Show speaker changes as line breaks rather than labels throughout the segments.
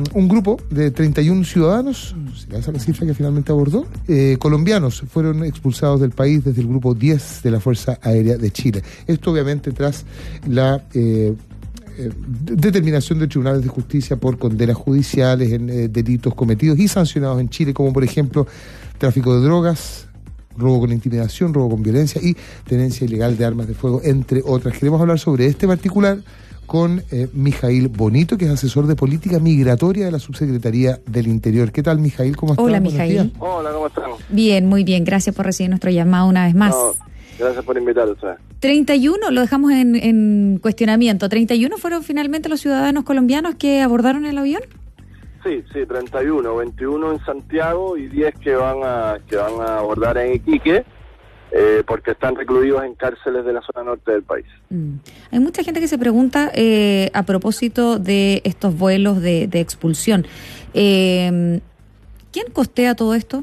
un grupo de 31 ciudadanos, esa es la cifra que finalmente abordó, colombianos, fueron expulsados del país desde el grupo 10 de la Fuerza Aérea de Chile. Esto obviamente tras la determinación de tribunales de justicia por condenas judiciales en delitos cometidos y sancionados en Chile, como por ejemplo tráfico de drogas, robo con intimidación, robo con violencia y tenencia ilegal de armas de fuego, entre otras. Queremos hablar sobre este particular con Mijail Bonito, que es asesor de política migratoria de la Subsecretaría del Interior. ¿Qué tal, Mijail? ¿Cómo estás?
Hola, Mijail.
Hola, ¿cómo están?
Bien, muy bien. Gracias por recibir nuestro llamado una vez más.
No, gracias por invitarnos.
31, lo dejamos en cuestionamiento. ¿31 fueron finalmente los ciudadanos colombianos que abordaron el avión?
Sí, 31, 21 en Santiago y 10 que van a abordar en Iquique, porque están recluidos en cárceles de la zona norte del país.
Hay mucha gente que se pregunta a propósito de estos vuelos de expulsión. ¿Quién costea todo esto?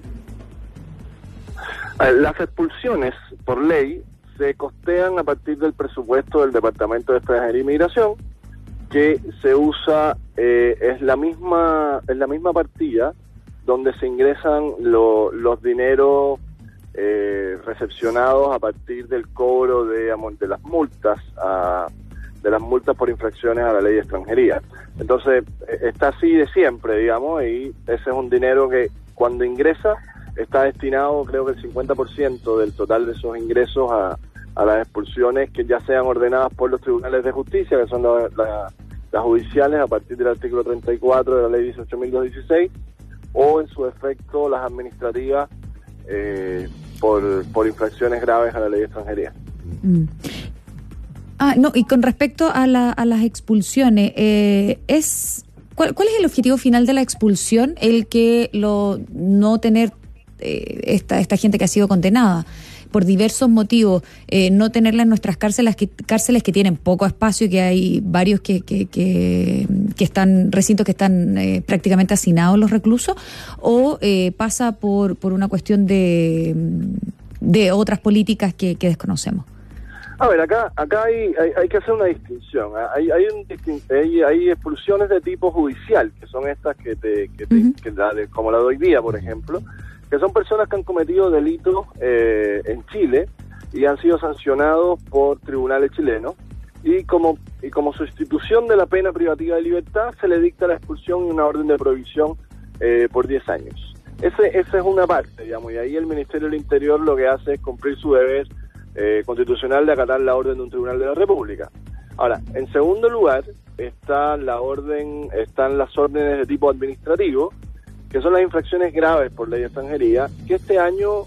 Las expulsiones, por ley, se costean a partir del presupuesto del Departamento de Extranjería y Migración, que se usa, es la misma partida donde se ingresan los dineros recepcionados a partir del cobro de las multas por infracciones a la ley de extranjería. Entonces, está así de siempre, digamos, y ese es un dinero que cuando ingresa está destinado, creo que el 50% del total de esos ingresos a las expulsiones que ya sean ordenadas por los tribunales de justicia, que son las judiciales a partir del artículo 34 de la ley 18.216, o en su efecto las administrativas por infracciones graves a la ley de extranjería.
No, y con respecto a las expulsiones, ¿cuál es el objetivo final de la expulsión? El que no tener esta gente que ha sido condenada por diversos motivos, no tenerla en nuestras cárceles que tienen poco espacio y que hay varios que están, recintos que están prácticamente hacinados los reclusos, o pasa por una cuestión de otras políticas que desconocemos.
A ver, acá hay que hacer una distinción. Hay expulsiones de tipo judicial, que son estas como la de hoy día, por ejemplo, que son personas que han cometido delitos en Chile y han sido sancionados por tribunales chilenos, y como sustitución de la pena privativa de libertad se le dicta la expulsión y una orden de prohibición por 10 años. Esa es una parte, digamos, y ahí el Ministerio del Interior lo que hace es cumplir su deber constitucional de acatar la orden de un tribunal de la República. Ahora, en segundo lugar están las órdenes de tipo administrativo, que son las infracciones graves por ley de extranjería, que este año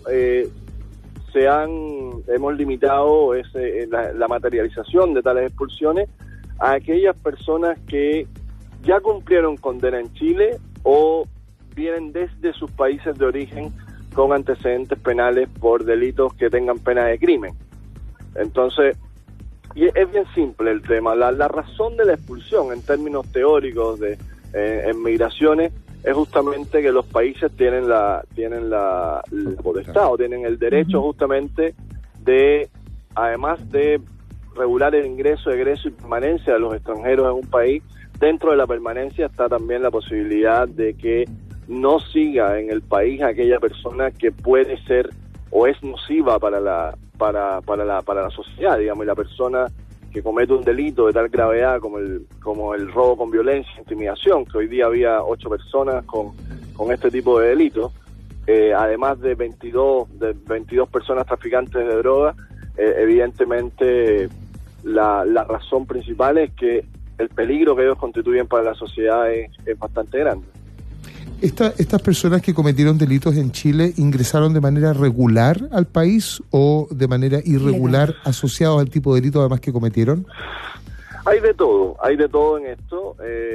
hemos limitado la materialización de tales expulsiones a aquellas personas que ya cumplieron condena en Chile o vienen desde sus países de origen con antecedentes penales por delitos que tengan pena de crimen. Entonces, y es bien simple el tema. La razón de la expulsión en términos teóricos en migraciones es justamente que los países tienen la potestad o tienen el derecho justamente de, además de regular el ingreso, egreso y permanencia de los extranjeros en un país, dentro de la permanencia está también la posibilidad de que no siga en el país aquella persona que puede ser o es nociva para la sociedad, digamos, y la persona que comete un delito de tal gravedad como el robo con violencia, intimidación, que hoy día había 8 personas con este tipo de delitos, además de 22 personas traficantes de drogas, evidentemente la razón principal es que el peligro que ellos constituyen para la sociedad es bastante grande.
¿Estas personas que cometieron delitos en Chile ingresaron de manera regular al país o de manera irregular asociados al tipo de delito además que cometieron?
Hay de todo en esto.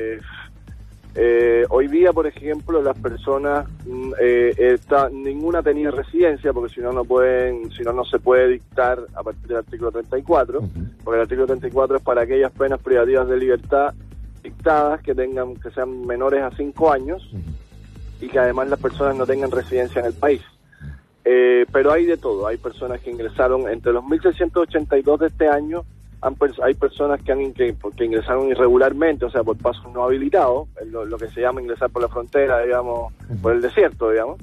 Hoy día, por ejemplo, las personas, ninguna tenía residencia, porque si no no se puede dictar a partir del artículo 34, porque el artículo 34 es para aquellas penas privativas de libertad dictadas que sean menores a 5 años, y que además las personas no tengan residencia en el país. Pero hay de todo. Hay personas que ingresaron entre los 1.682 de este año hay personas que ingresaron irregularmente, o sea, por pasos no habilitados, lo que se llama ingresar por la frontera, digamos, por el desierto, digamos.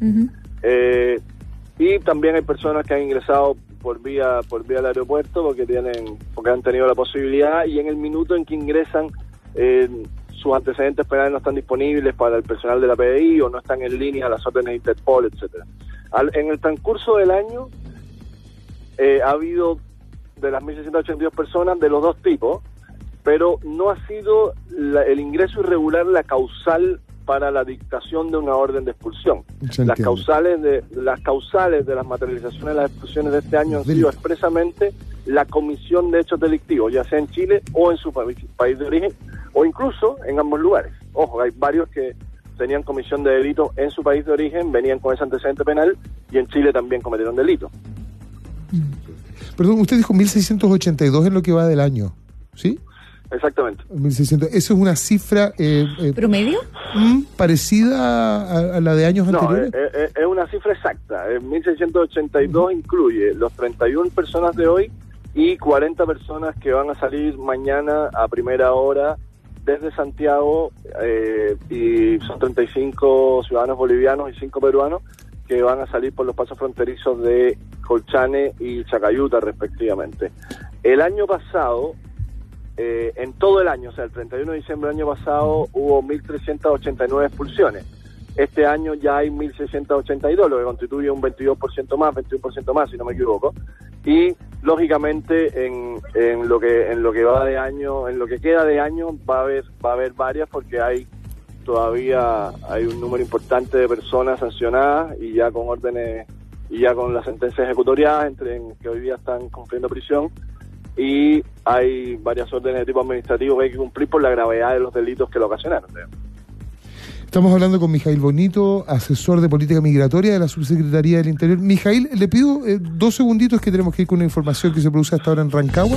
Y también hay personas que han ingresado por vía del aeropuerto porque han tenido la posibilidad, y en el minuto en que ingresan sus antecedentes penales no están disponibles para el personal de la PDI o no están en línea a las órdenes de Interpol, etcétera. En el transcurso del año ha habido de las 1.682 personas de los dos tipos, pero no ha sido el ingreso irregular la causal para la dictación de una orden de expulsión. Las causales de las materializaciones de las expulsiones de este año han sido expresamente la comisión de hechos delictivos, ya sea en Chile o en su país de origen, o incluso en ambos lugares. Ojo, hay varios que tenían comisión de delito en su país de origen, venían con ese antecedente penal, y en Chile también cometieron delito.
Perdón, usted dijo 1.682 en lo que va del año, ¿sí?
Exactamente.
1.600. ¿Eso es una cifra
promedio?
¿Parecida a la de años anteriores?
Es una cifra exacta. 1.682 incluye los 31 personas de hoy y 40 personas que van a salir mañana a primera hora desde Santiago, y son 35 ciudadanos bolivianos y 5 peruanos que van a salir por los pasos fronterizos de Colchane y Chacayuta, respectivamente. El año pasado, en todo el año, o sea, el 31 de diciembre del año pasado, hubo 1.389 expulsiones. Este año ya hay 1.682, lo que constituye un 21% más, si no me equivoco. Y lógicamente en lo que va de año, en lo que queda de año, va a haber varias, porque todavía hay un número importante de personas sancionadas y ya con órdenes y ya con las sentencias ejecutoriadas, que hoy día están cumpliendo prisión, y hay varias órdenes de tipo administrativo que hay que cumplir por la gravedad de los delitos que lo ocasionaron.
Estamos hablando con Mijail Bonito, asesor de política migratoria de la Subsecretaría del Interior. Mijail, le pido 2 segunditos, que tenemos que ir con una información que se produce hasta ahora en Rancagua.